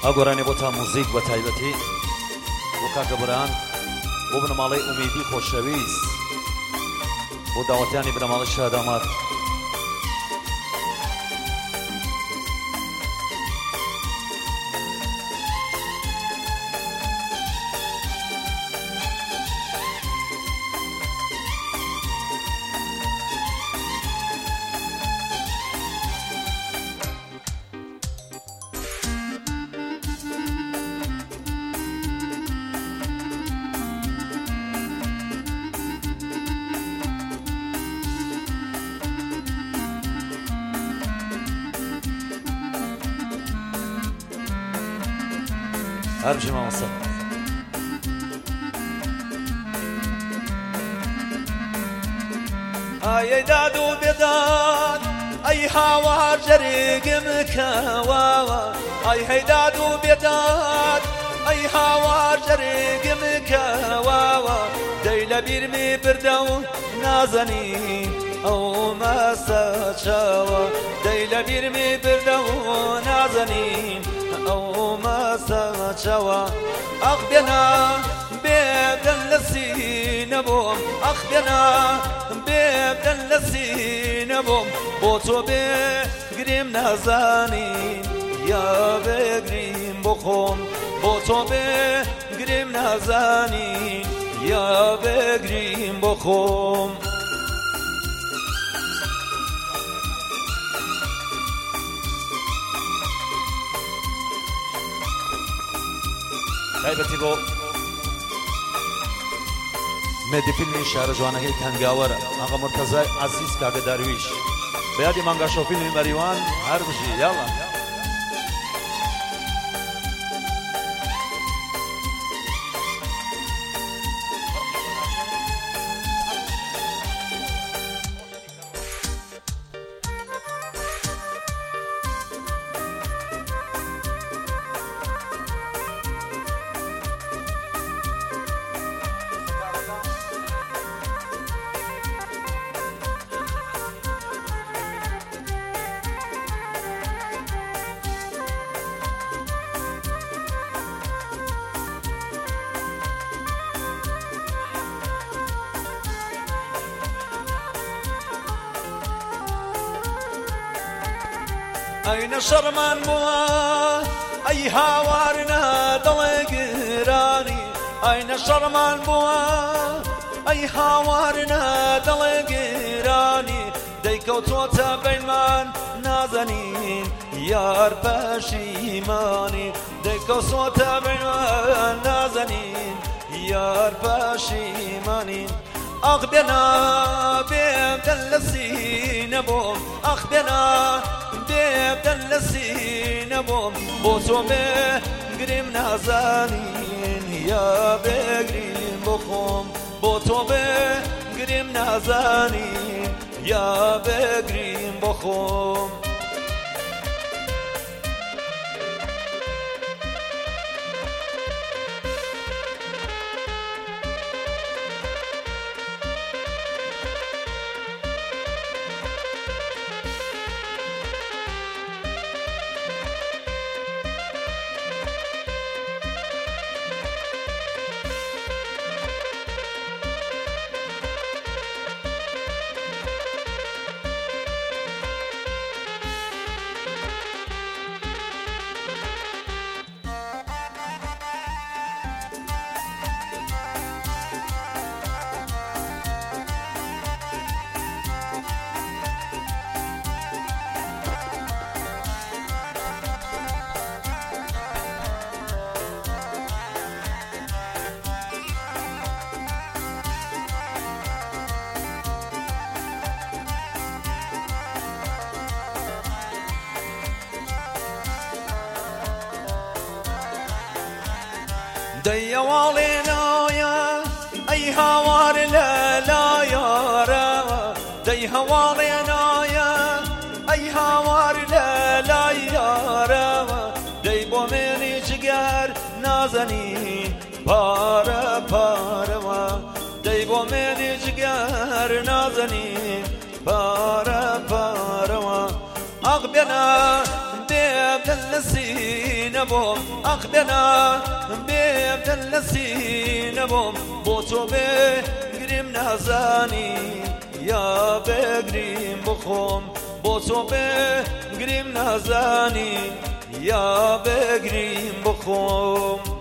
ئەگۆرانی بۆ تا موزیک بە تایبەتی بۆ کاکەبران بۆ بنەماڵەی ئومیدی خۆشەویست بۆ داوەتیانی بنەماڵی شادامات هرجي ما وصل اي دادو بداد اي هاوار جريق مكواوا اي هيدادو بداد اي هاوار جريق مكواوا ديلا بيرمي بردو نازني او ما ساتشاوا ديلا بيرمي بردو نازني او ما ساتشاوا اخدنا بيبدن لسينبوم اخدنا بيبدن لسينبوم بوتو بگریم نازانین یا بگریم بخوم بوتو بگریم نازانین یا بگریم بخوم تایبەتی بۆ مێدی فیلمی شارە جوانەکەی کەنگاوەرە ئاغا مرتەزای عەزیز کاکە دارویش بە یادی مانگاشۆ فیلمی مەریوان هەر بژی یاڵا أين شرمان بوا أي هاوارنا دلقراني أين شرمان بوا أي هاوارنا دلقراني ديكو توتا بينمان نازنين يار باشيماني ديكو توتا بينمان نازنين يار باشيماني أخبنا بيبدن لسينبوم أخبنا بيبدن لسينبوم بوتو بگریم نازانين يا بگریم بخوم بوتو بگریم نازانين يا بگریم بخوم دي والينا يا أي هوار لا لا يا را دي هوارنا يا أي هوار لا لا يا را دي بومني جگر نازنين پارا پارا دي بومني جگر نازنين پارا پارا أغبنا دلسی نبوم اخدنا به دلسی نبوم با تو بگریم نزانی یا بگریم بخوم با تو بگریم نزانی یا بگریم بخوم